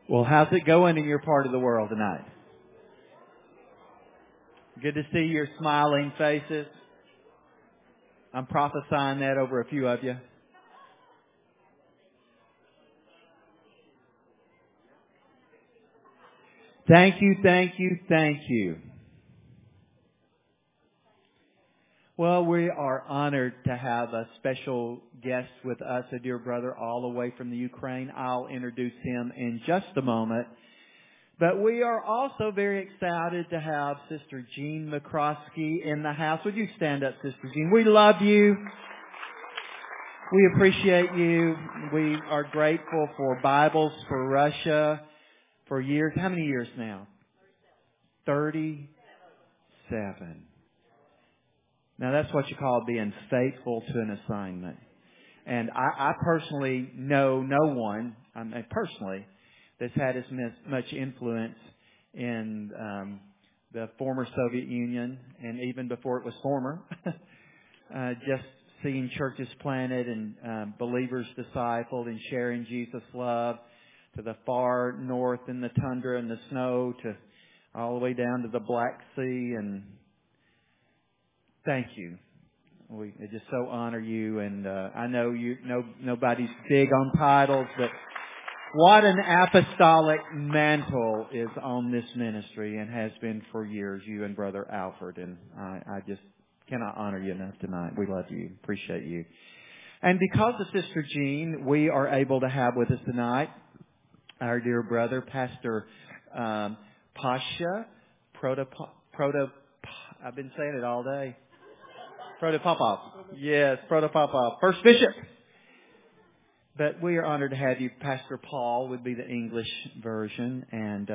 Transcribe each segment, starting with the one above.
Well, how's it going in your part of the world tonight? Good to see your smiling faces. I'm prophesying that over a few of you. Thank you, thank you, thank you. Well, we are honored to have a special guest with us, a dear brother all the way from the Ukraine. I'll introduce him in just a moment. But we are also very excited to have Sister Jean McCroskey in the house. Would you stand up, Sister Jean? We love you. We appreciate you. We are grateful for Bibles for Russia for years. How many years now? 37. Now that's what you call being faithful to an assignment. And I personally know no one, personally, that's had as much influence in the former Soviet Union, and even before it was former. Just seeing churches planted and believers discipled and sharing Jesus' love to the far north in the tundra and the snow, to all the way down to the Black Sea. And thank you. We just so honor you, and I know nobody's big on titles, but what an apostolic mantle is on this ministry and has been for years, you and Brother Alfred, and I just cannot honor you enough tonight. We love you, appreciate you. And because of Sister Jean, we are able to have with us tonight our dear brother, Pastor Pasha I've been saying it all day. Protopopov. Yes, Protopopov. First Bishop. But we are honored to have you. Pastor Paul would be the English version. And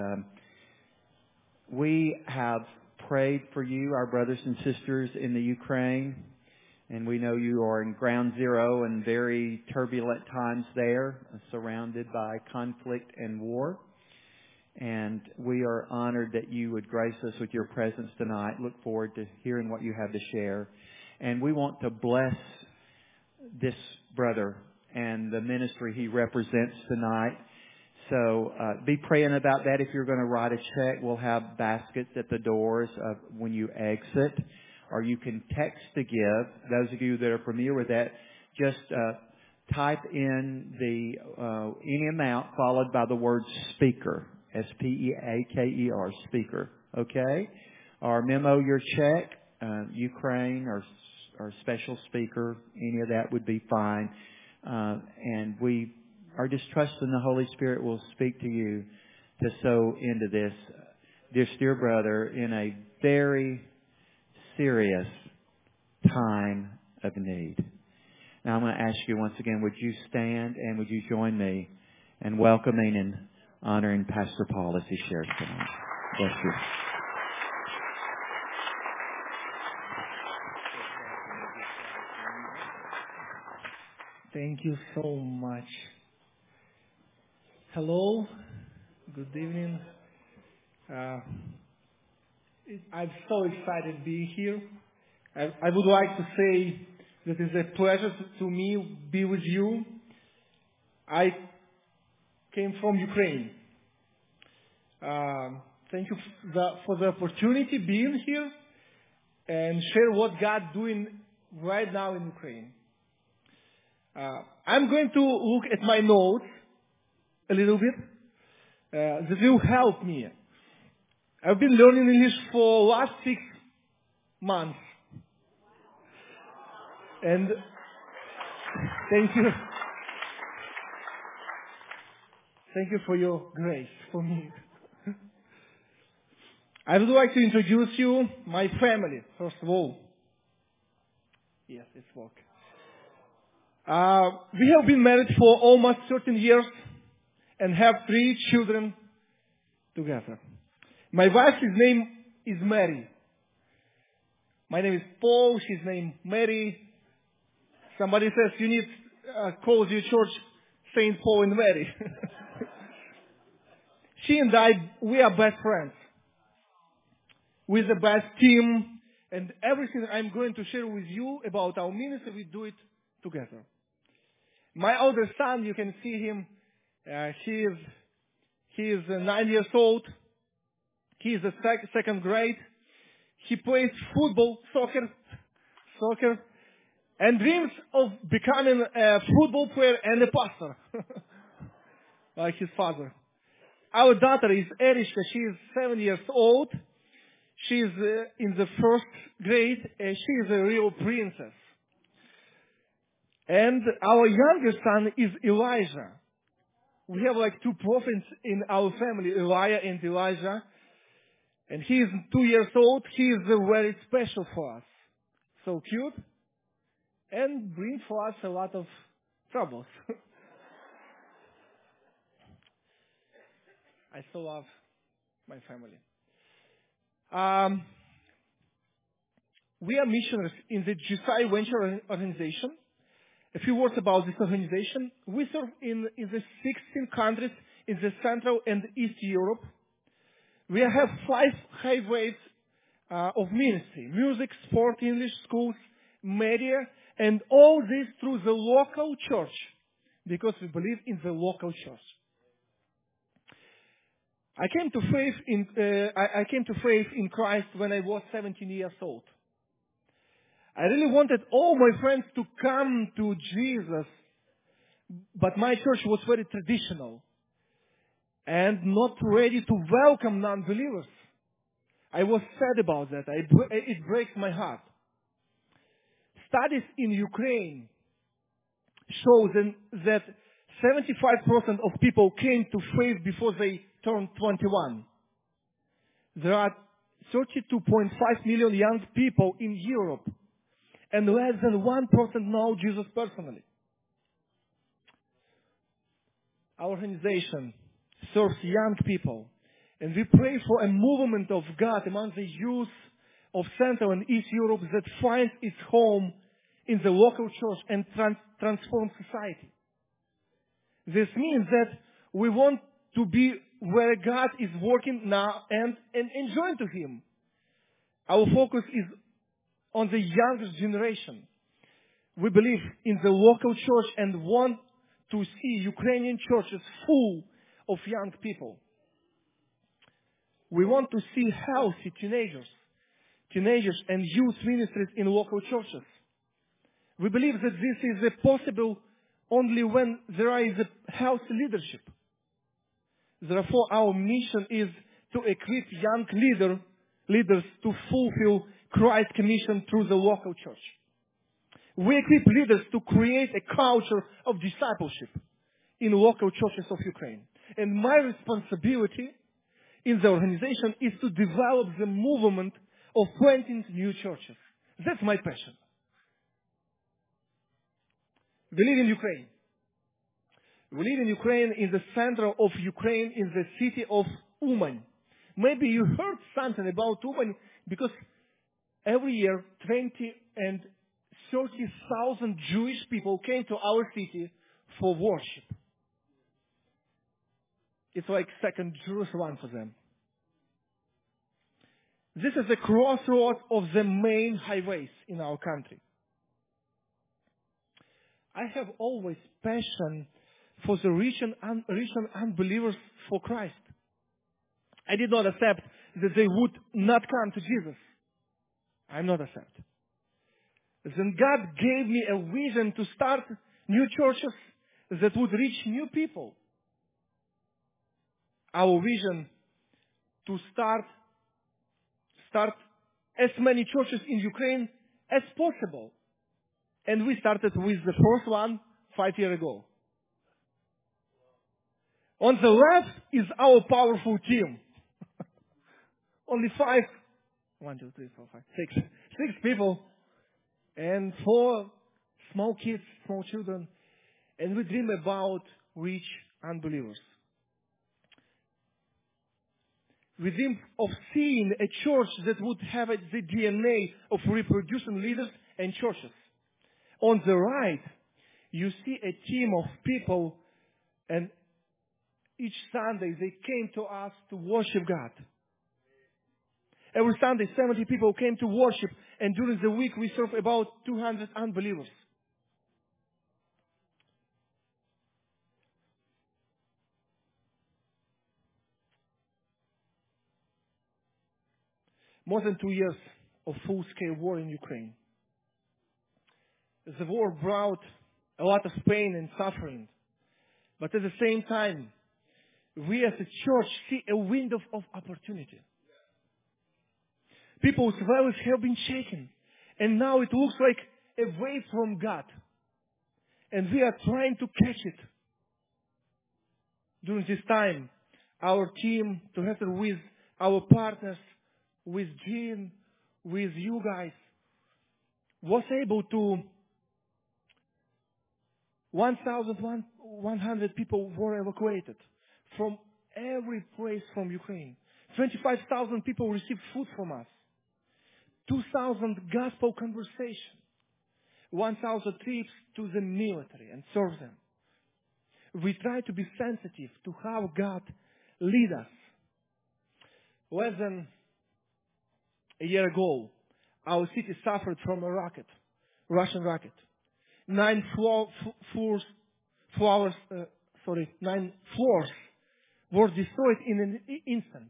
we have prayed for you, our brothers and sisters in the Ukraine. And we know you are in ground zero and very turbulent times there, surrounded by conflict and war. And we are honored that you would grace us with your presence tonight. Look forward to hearing what you have to share. And we want to bless this brother and the ministry he represents tonight. So be praying about that. If you're going to write a check, we'll have baskets at the doors when you exit. Or you can text to give. Those of you that are familiar with that, just type in the any amount followed by the word speaker. S-P-E-A-K-E-R, speaker. Okay? Or memo your check, Ukraine or special speaker. Any of that would be fine. And we are just trusting the Holy Spirit will speak to you to sow into this dear brother in a very serious time of need. Now I'm going to ask you once again, would you stand and would you join me in welcoming and honoring Pastor Paul as he shares tonight. Bless you. Thank you so much. Hello. Good evening. I'm so excited to be here. I would like to say that it's a pleasure to me be with you. I came from Ukraine. Thank you for the opportunity being here and share what God's doing right now in Ukraine. I'm going to look at my notes a little bit. That will help me. I've been learning English for the last 6 months. And thank you. Thank you for your grace for me. I would like to introduce you my family, first of all. Yes, it's work. We have been married for almost 13 years and have 3 children together. My wife's name is Mary. My name is Paul. She's named Mary. Somebody says you need calls your church Saint Paul and Mary. She and I, we are best friends. We're the best team, and everything I'm going to share with you about our ministry, we do it together. My older son, you can see him. He is 9 years old. He is a second grade. He plays football, soccer, and dreams of becoming a football player and a pastor, like his father. Our daughter is Erishka. She is 7 years old. She is in the first grade, and she is a real princess. And our younger son is Elijah. We have like two prophets in our family, Elijah and Elijah. And he is 2 years old. He is very special for us. So cute. And brings for us a lot of troubles. I still love my family. We are missionaries in the GSI Venture organization. A few words about this organization. We serve in the 16 countries in the Central and East Europe. We have 5 highways of ministry: music, sport, English, schools, media, and all this through the local church, because we believe in the local church. I came to faith in Christ when I was 17 years old. I really wanted all my friends to come to Jesus, but my church was very traditional and not ready to welcome non-believers. I was sad about that. It breaks my heart. Studies in Ukraine show that 75% of people came to faith before they turned 21. There are 32.5 million young people in Europe, and less than 1% know Jesus personally. Our organization serves young people, and we pray for a movement of God among the youth of Central and East Europe that finds its home in the local church and transforms society. This means that we want to be where God is working now and join to Him. Our focus is on the youngest generation. We believe in the local church and want to see Ukrainian churches full of young people. We want to see healthy teenagers and youth ministries in local churches. We believe that this is possible only when there is a healthy leadership. Therefore, our mission is to equip young leaders to fulfill Christ's commission through the local church. We equip leaders to create a culture of discipleship in local churches of Ukraine. And my responsibility in the organization is to develop the movement of planting new churches. That's my passion. We live in Ukraine. We live in Ukraine, in the center of Ukraine, in the city of Uman. Maybe you heard something about Uman, because every year 20 and 30,000 Jewish people came to our city for worship. It's like second Jerusalem for them. This is the crossroads of the main highways in our country. I have always passion for the reaching unbelievers for Christ. I did not accept that they would not come to Jesus. I'm not accept. Then God gave me a vision to start new churches that would reach new people. Our vision to start as many churches in Ukraine as possible. And we started with the first one 5 years ago. On the left is our powerful team. Only 6 people. And 4 small kids, small children. And we dream about reach unbelievers. We dream of seeing a church that would have the DNA of reproducing leaders and churches. On the right, you see a team of people, and each Sunday they came to us to worship God. Every Sunday, 70 people came to worship, and during the week we serve about 200 unbelievers. more than 2 years of full-scale war in Ukraine. The war brought a lot of pain and suffering. But at the same time, we as a church see a window of opportunity. People's values have been shaken. And now it looks like a wave from God. And we are trying to catch it. During this time, our team, together with our partners, with Jean, with you guys, was able to 1,100 people were evacuated from every place from Ukraine. 25,000 people received food from us. 2,000 gospel conversations. 1,000 trips to the military and serve them. We try to be sensitive to how God lead us. Less than a year ago, our city suffered from a Russian rocket. 9 floors were destroyed in an instant.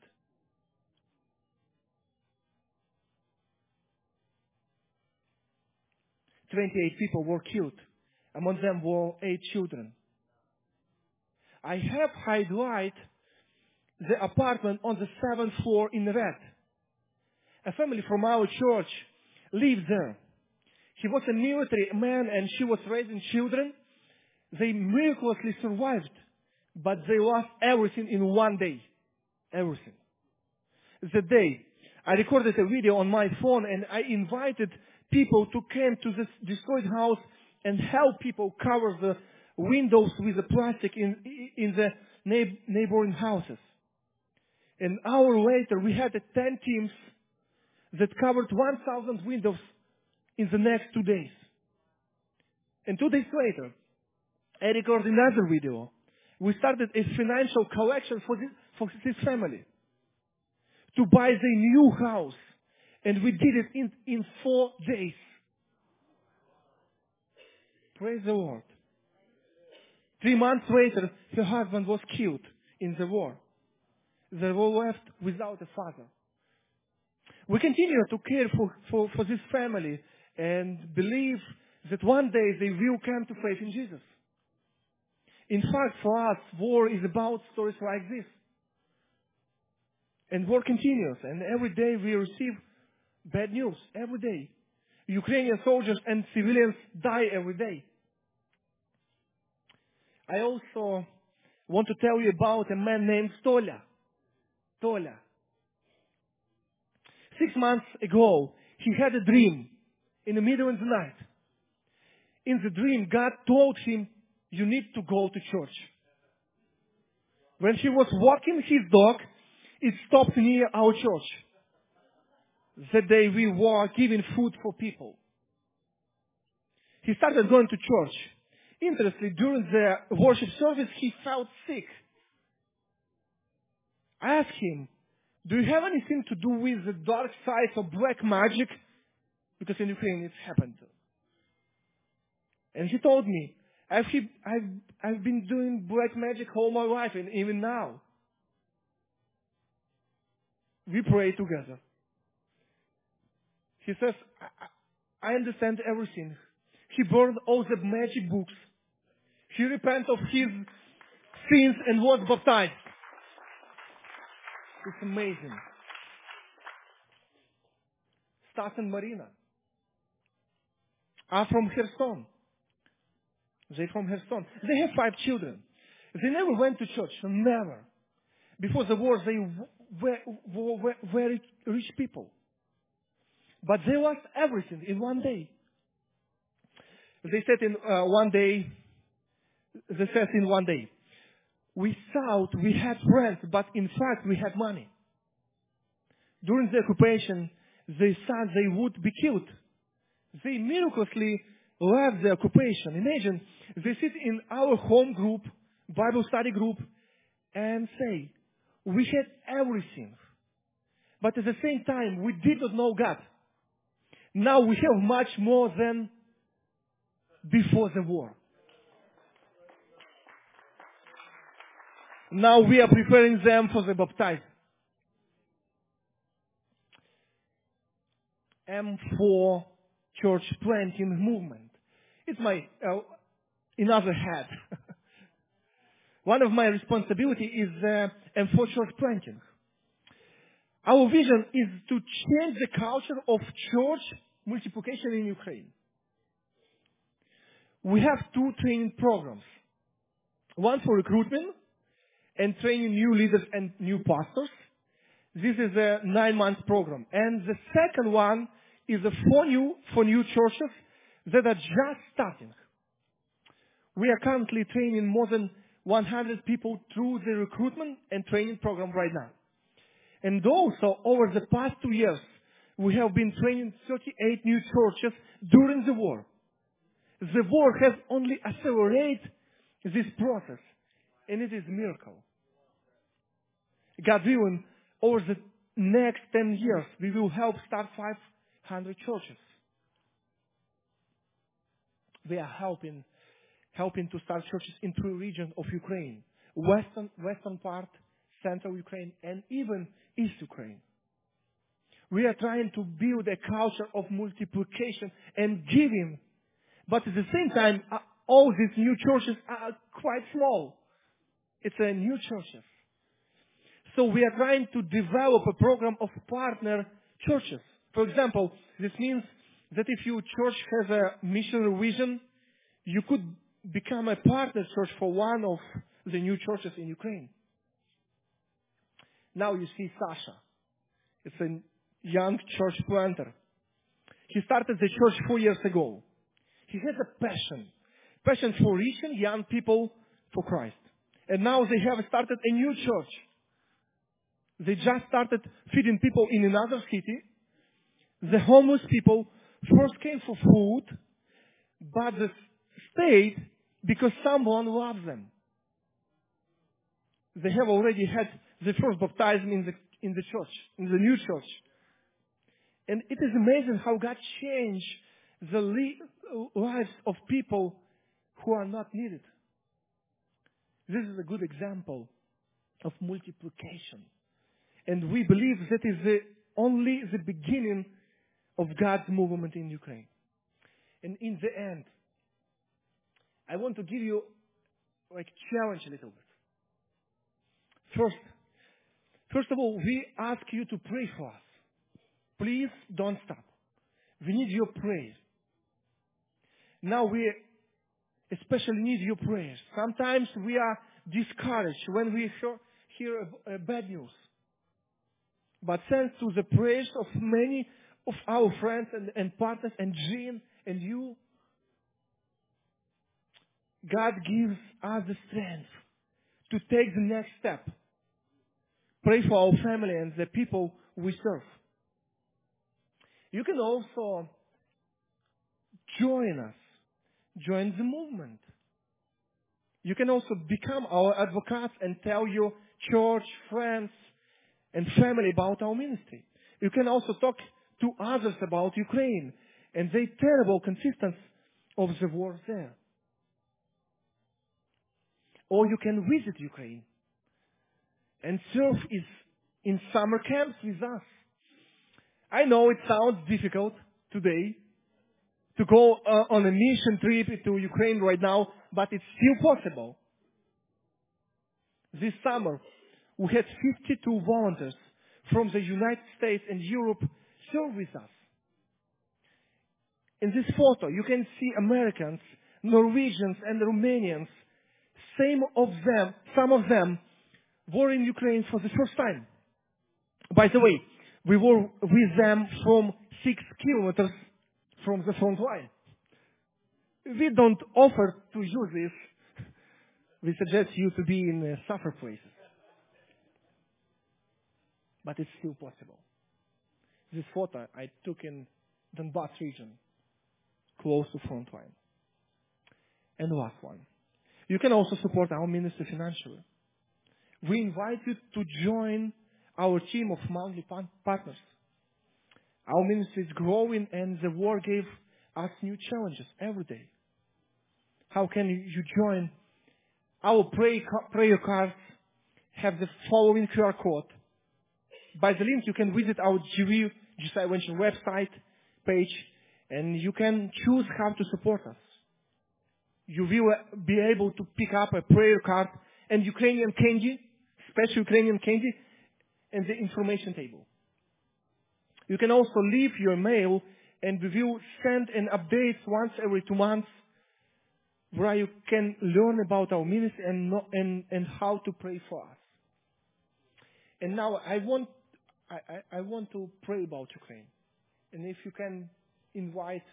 "28 people were killed. Among them were 8 children. I have highlighted the apartment on the 7th floor in red. A family from our church lived there. He was a military man and she was raising children. They miraculously survived, but they lost everything in one day. Everything. The day, I recorded a video on my phone and I invited people to come to this destroyed house and help people cover the windows with the plastic in the neighboring houses. An hour later, we had 10 teams that covered 1,000 windows in the next 2 days. And 2 days later, I recorded another video. We started a financial collection for this family to buy their new house. And we did it in 4 days. Praise the Lord. 3 months later, her husband was killed in the war. They were left without a father. We continue to care for this family and believe that one day they will come to faith in Jesus. In fact, for us, war is about stories like this. And war continues, and every day we receive bad news. Every day. Ukrainian soldiers and civilians die every day. I also want to tell you about a man named Toля. 6 months ago, he had a dream in the middle of the night. In the dream, God told him, "You need to go to church." When he was walking his dog, it stopped near our church. That day we were giving food for people. He started going to church. Interestingly, during the worship service, he felt sick. I asked him, "Do you have anything to do with the dark side of black magic?" Because in Ukraine it's happened. And he told me, I've been doing black magic all my life and even now. We pray together. He says, I understand everything. He burned all the magic books. He repented of his sins and was baptized. It's amazing. Stas and Marina are from Kherson. They're from Kherson. They have 5 children. They never went to church. Never. Before the war, they were very rich people. But they lost everything in one day. They said in one day, we thought we had friends, but in fact we had money. During the occupation, they thought they would be killed. They miraculously left the occupation. Imagine, they sit in our home group, Bible study group, and say, we had everything. But at the same time, we did not know God. Now we have much more than before the war. Now we are preparing them for the baptism. M4 church planting movement. It's my another hat. One of my responsibility is M4 church planting. Our vision is to change the culture of church multiplication in Ukraine. We have 2 training programs. One for recruitment and training new leaders and new pastors. This is a 9-month program. And the second one is for new churches that are just starting. We are currently training more than 100 people through the recruitment and training program right now. And also, over the past 2 years, we have been training 38 new churches during the war. The war has only accelerated this process, and it is a miracle. God willing, over the next 10 years, we will help start 500 churches. We are helping to start churches in 3 regions of Ukraine: western part, central Ukraine, and even east Ukraine. We are trying to build a culture of multiplication and giving, but at the same time, all these new churches are quite small. It's a new churches. So we are trying to develop a program of partner churches. For example, this means that if your church has a missionary vision, you could become a partner church for one of the new churches in Ukraine. Now you see Sasha. It's a young church planter. He started the church 4 years ago. He has a passion for reaching young people for Christ. And now they have started a new church. They just started feeding people in another city. The homeless people first came for food, but they stayed because someone loves them. They have already had the first baptism in the church, in the new church. And it is amazing how God changed the lives of people who are not needed. This is a good example of multiplication. And we believe that is only the beginning of God's movement in Ukraine. And in the end, I want to give you challenge a little bit. First of all, we ask you to pray for us. Please don't stop. We need your prayers. Now we especially need your prayers. Sometimes we are discouraged when we hear bad news. But thanks to the prayers of many of our friends and partners and Jean and you, God gives us the strength to take the next step. Pray for our family and the people we serve. You can also join us. Join the movement. You can also become our advocates and tell your church, friends, and family about our ministry. You can also talk to others about Ukraine and the terrible consequences of the war there. Or you can visit Ukraine and serve in summer camps with us. I know it sounds difficult today to go on a mission trip to Ukraine right now, but it's still possible. This summer, we had 52 volunteers from the United States and Europe serve with us. In this photo, you can see Americans, Norwegians, and Romanians. Some of them were in Ukraine for the first time. By the way, we were with them from 6 kilometers from the front line. We don't offer to use this. We suggest you to be in safer places. But it's still possible. This photo I took in Donbas region, close to front line. And the last one. You can also support our ministry financially. We invite you to join our team of monthly partners. Our ministry is growing and the war gave us new challenges every day. How can you join? Our prayer cards have the following QR code. By the link, you can visit our GSI Venture website. page, and you can choose how to support us. You will be able to pick up a prayer card and Ukrainian candy, special Ukrainian candy, and the information table. You can also leave your mail, and we will send an update once every 2 months where you can learn about our ministry and how to pray for us. And now I want to pray about Ukraine. And if you can invite,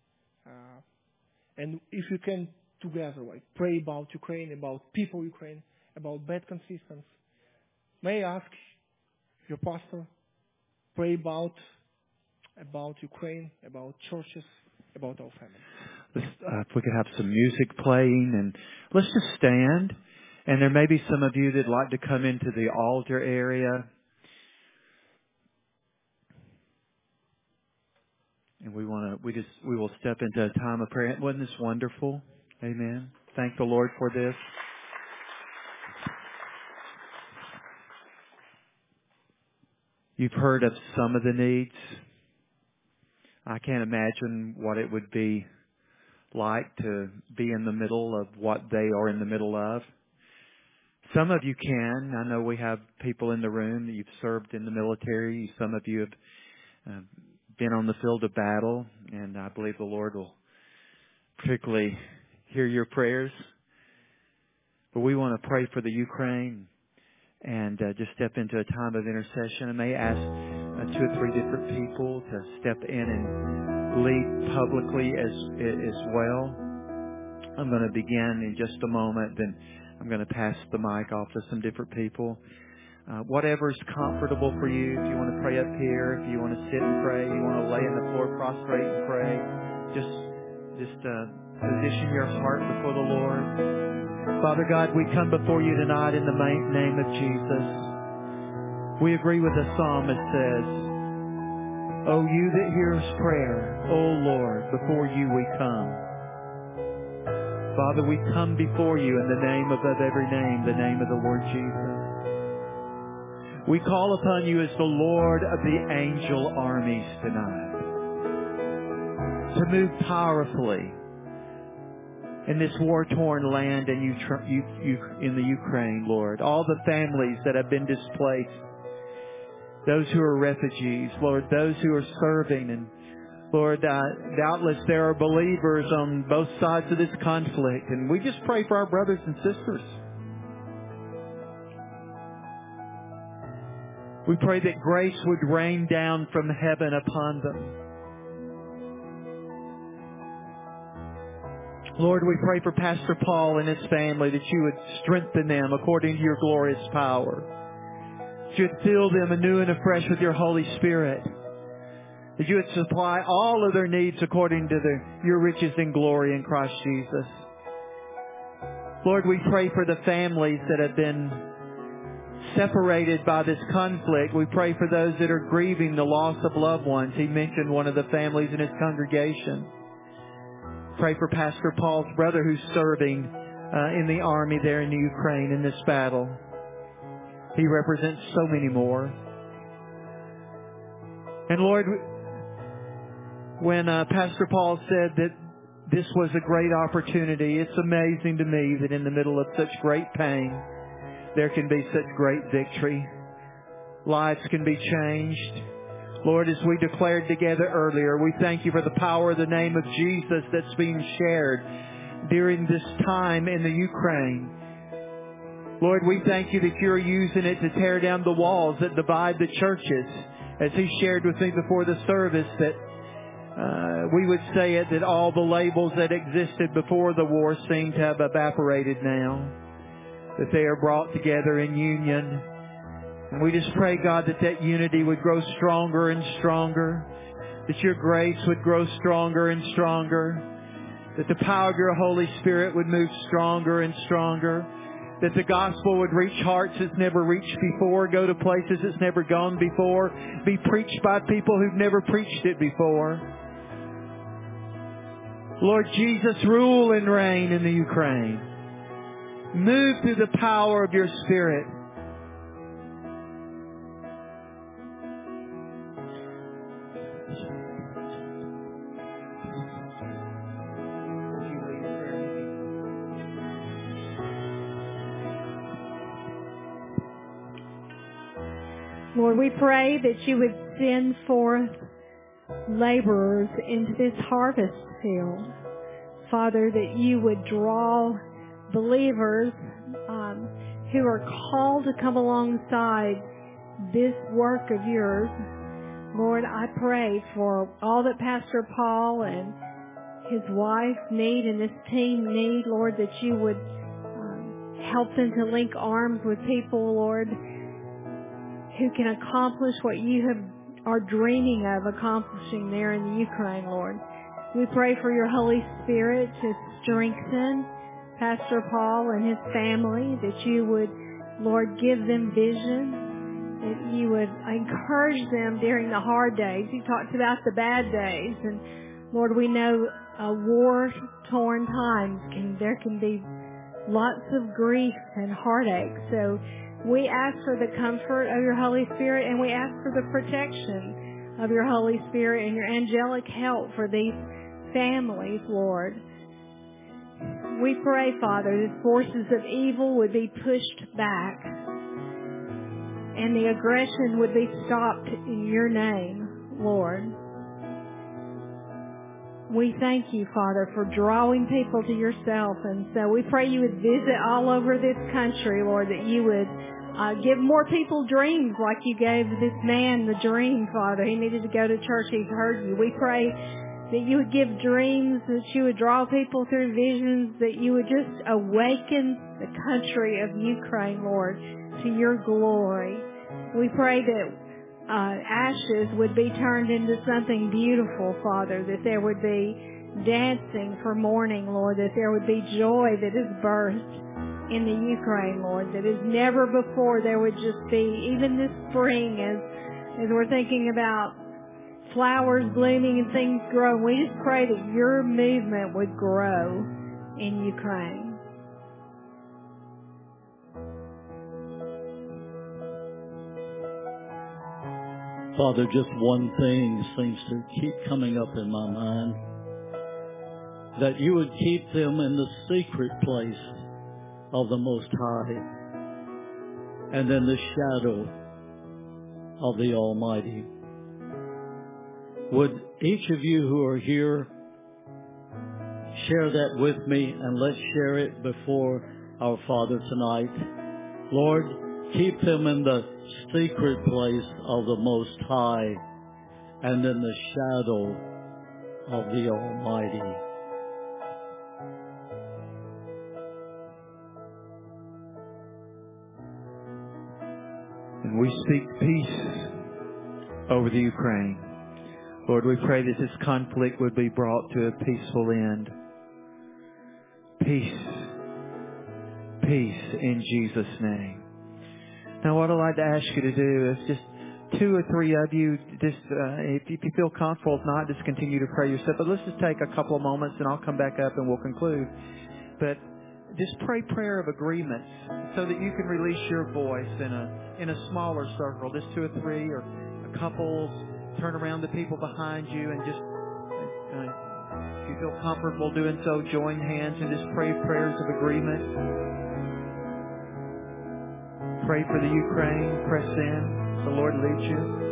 and if you can together, like, pray about Ukraine, about people Ukraine, about bad consistence. May I ask your pastor, pray about Ukraine, about churches, about our family. If we could have some music playing, and let's just stand. And there may be some of you that'd like to come into the altar area. And we will step into a time of prayer. Wasn't this wonderful? Amen. Thank the Lord for this. You've heard of some of the needs. I can't imagine what it would be like to be in the middle of what they are in the middle of. Some of you can. I know we have people in the room that you've served in the military. Some of you have been on the field of battle, and I believe the Lord will particularly hear your prayers. But we want to pray for the Ukraine and just step into a time of intercession. I may ask 2 or 3 different people to step in and lead publicly as well. I'm going to begin in just a moment, then I'm going to pass the mic off to some different people. Whatever's comfortable for you. If you want to pray up here, if you want to sit and pray, you want to lay on the floor prostrate and pray, just position your heart before the Lord. Father God, we come before you tonight in the name of Jesus. We agree with the psalm that says, "O you that hears prayer, O Lord, before you we come." Father, we come before you in the name above every name, the name of the Lord Jesus. We call upon you as the Lord of the angel armies tonight to move powerfully in this war-torn land in the Ukraine, Lord. All the families that have been displaced, those who are refugees, Lord, those who are serving. And Lord, doubtless there are believers on both sides of this conflict. And we just pray for our brothers and sisters. We pray that grace would rain down from heaven upon them. Lord, we pray for Pastor Paul and his family, that you would strengthen them according to your glorious power. That you would fill them anew and afresh with your Holy Spirit. That you would supply all of their needs according to your riches and glory in Christ Jesus. Lord, we pray for the families that have been separated by this conflict. We pray for those that are grieving the loss of loved ones. He mentioned one of the families in his congregation. Pray for Pastor Paul's brother who's serving in the army there in the Ukraine in this battle. He represents so many more. And Lord, when Pastor Paul said that this was a great opportunity, it's amazing to me that in the middle of such great pain, there can be such great victory. Lives can be changed. Lord, as we declared together earlier, we thank you for the power of the name of Jesus that's being shared during this time in the Ukraine. Lord, we thank you that you're using it to tear down the walls that divide the churches. As he shared with me before the service, that we would say it, that all the labels that existed before the war seem to have evaporated now. That they are brought together in union. And we just pray, God, that unity would grow stronger and stronger. That your grace would grow stronger and stronger. That the power of your Holy Spirit would move stronger and stronger. That the gospel would reach hearts it's never reached before, go to places it's never gone before, be preached by people who've never preached it before. Lord Jesus, rule and reign in the Ukraine. Move through the power of your Spirit. Lord, we pray that you would send forth laborers into this harvest field. Father, that you would draw believers who are called to come alongside this work of yours. Lord, I pray for all that Pastor Paul and his wife need and this team need, Lord, that you would help them to link arms with people, Lord, who can accomplish what you are dreaming of accomplishing there in the Ukraine, Lord. We pray for your Holy Spirit to strengthen Pastor Paul and his family, that you would, Lord, give them vision, that you would encourage them during the hard days. You talked about the bad days, and Lord, we know war-torn times there can be lots of grief and heartache. So we ask for the comfort of your Holy Spirit, and we ask for the protection of your Holy Spirit and your angelic help for these families, Lord. We pray, Father, that forces of evil would be pushed back and the aggression would be stopped in your name, Lord. We thank you, Father, for drawing people to yourself. And so we pray you would visit all over this country, Lord, that you would give more people dreams like you gave this man the dream, Father. He needed to go to church. He's heard you. We pray that you would give dreams, that you would draw people through visions, that you would just awaken the country of Ukraine, Lord, to your glory. We pray that ashes would be turned into something beautiful, Father, that there would be dancing for mourning, Lord, that there would be joy that is birthed in the Ukraine, Lord, that as never before there would just be, even this spring as we're thinking about flowers blooming and things growing, we just pray that your movement would grow in Ukraine. Father, just one thing seems to keep coming up in my mind. That you would keep them in the secret place of the Most High and in the shadow of the Almighty. Would each of you who are here share that with me, and let's share it before our Father tonight. Lord, keep them in the secret place of the Most High and in the shadow of the Almighty. And we speak peace over the Ukraine. Lord, we pray that this conflict would be brought to a peaceful end. Peace. Peace in Jesus' name. Now, what I'd like to ask you to do is just 2 or 3 of you, just if you feel comfortable, if not, just continue to pray yourself. But let's just take a couple of moments, and I'll come back up and we'll conclude. But just pray prayer of agreements so that you can release your voice in a smaller circle, just 2 or 3 or a couple. Turn around to people behind you and just, if you feel comfortable doing so, join hands and just pray prayers of agreement. Pray for the Ukraine. Press in. The Lord leads you.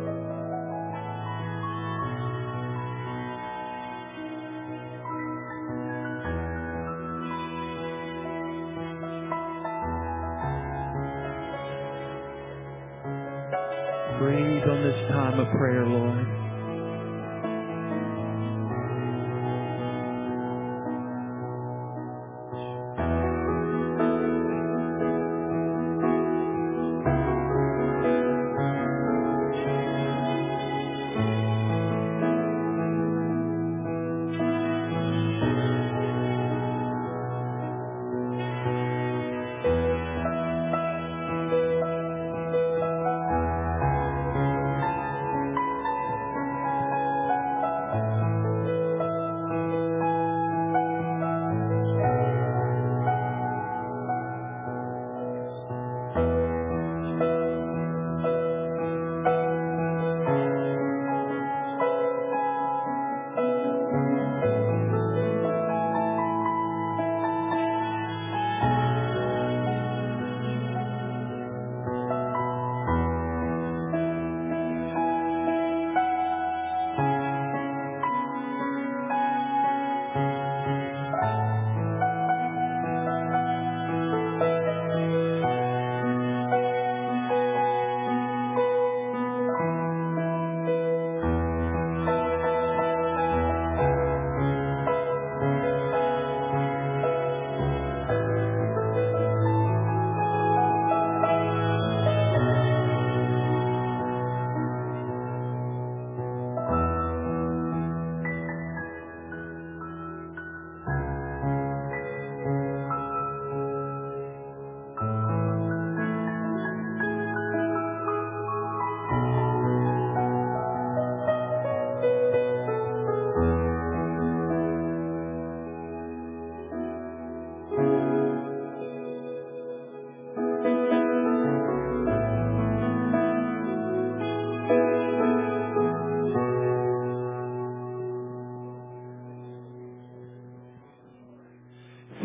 Breathe on this time of prayer, Lord.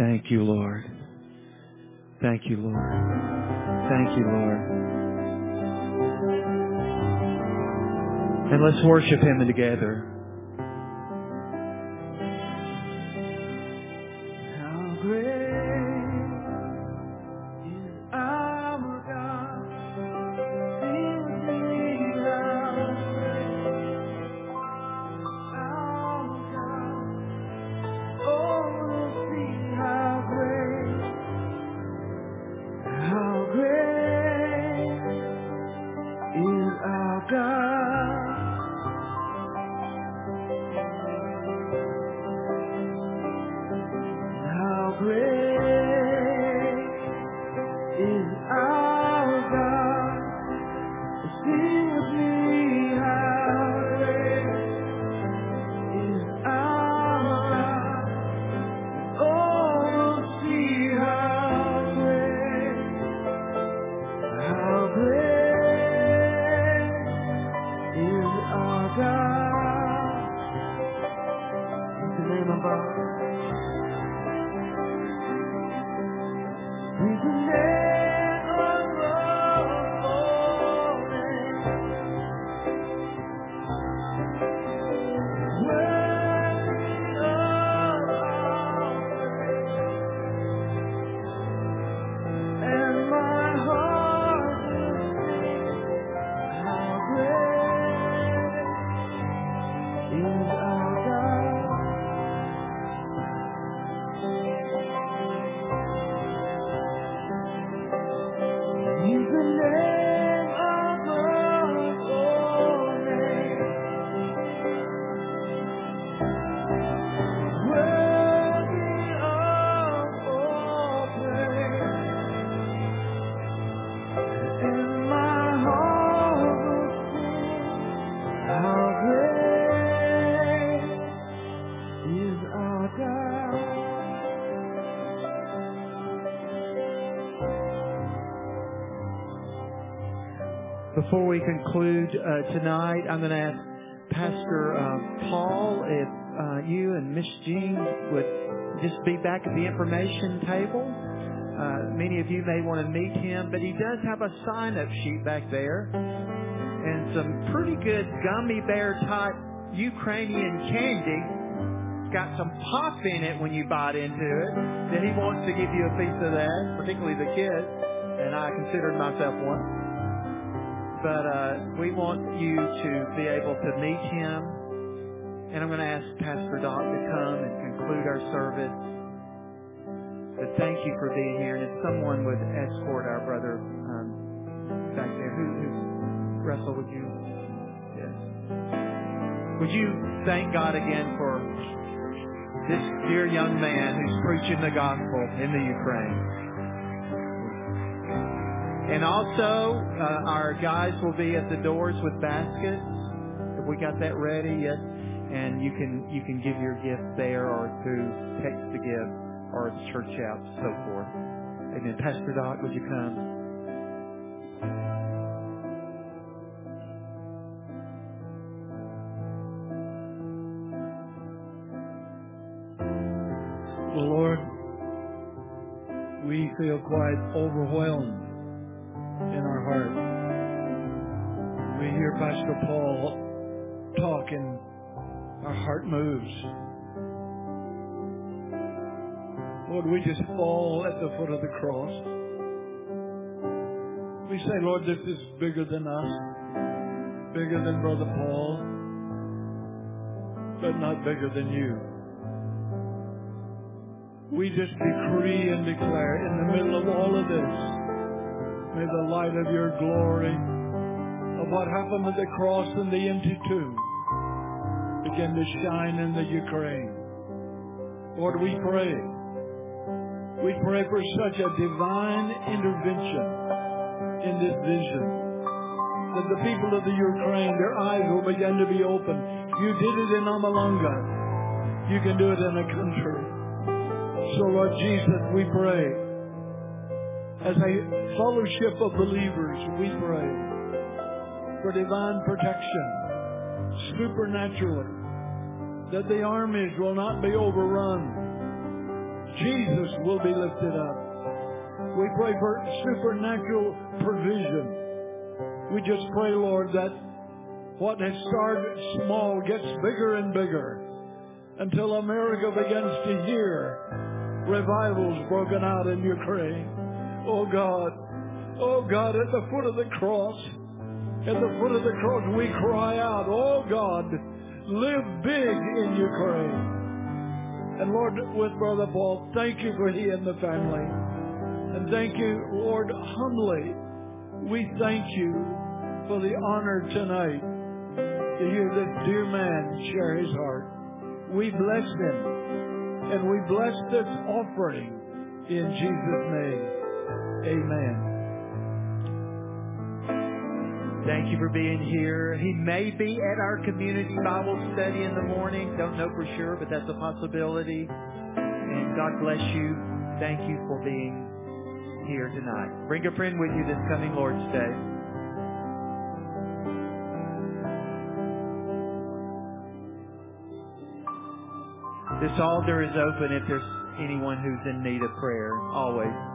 Thank you, Lord. Thank you, Lord. Thank you, Lord. And let's worship Him together. How great is our God. Sing with me, how great our God. Oh, sing how great is our God. How great is our God. Sing with me, how great is our God. Oh, see how great is our God. It's the name of our God. He's the name of our name. Worthy of our praise. And my heart will sing how great is our God. He's the name above all names. Worthy of all praise. And my heart will sing how great is our God. Before we conclude tonight, I'm going to ask Pastor Paul if you and Miss Jean would just be back at the information table. Many of you may want to meet him, but he does have a sign-up sheet back there and some pretty good gummy bear type Ukrainian candy. It's got some pop in it when you bite into it. That he wants to give you a piece of that, particularly the kids, and I consider myself one. But we want you to be able to meet him. And I'm going to ask Pastor Doc to come and conclude our service. But thank you for being here. And if someone would escort our brother back there. Russell, would you? Yes. Would you thank God again for this dear young man who's preaching the gospel in the Ukraine? And also, our guys will be at the doors with baskets. Have we got that ready yet? And you can give your gift there, or through text the gift, or church out, so forth. Amen. Pastor Doc, would you come? Well, Lord, we feel quite overwhelmed in our heart. We hear Pastor Paul talk and our heart moves. Lord, we just fall at the foot of the cross. We say, Lord, this is bigger than us, bigger than Brother Paul, but not bigger than you. We just decree and declare in the middle of all of this, may the light of your glory, of what happened at the cross and the empty tomb, begin to shine in the Ukraine. Lord, we pray for such a divine intervention in this vision, that the people of the Ukraine, their eyes will begin to be open. You did it in Amalanga. You can do it in a country. So, Lord Jesus, we pray, as a fellowship of believers, we pray for divine protection, supernaturally, that the armies will not be overrun. Jesus will be lifted up. We pray for supernatural provision. We just pray, Lord, that what has started small gets bigger and bigger until America begins to hear revivals broken out in Ukraine. Oh God, at the foot of the cross, we cry out, oh God, live big in Ukraine. And Lord, with Brother Paul, thank you for he and the family. And thank you, Lord, humbly, we thank you for the honor tonight to hear this dear man share his heart. We bless him, and we bless this offering in Jesus' name. Amen. Thank you for being here. He may be at our community Bible study in the morning. Don't know for sure, but that's a possibility. And God bless you. Thank you for being here tonight. Bring a friend with you this coming Lord's Day. This altar is open if there's anyone who's in need of prayer, always.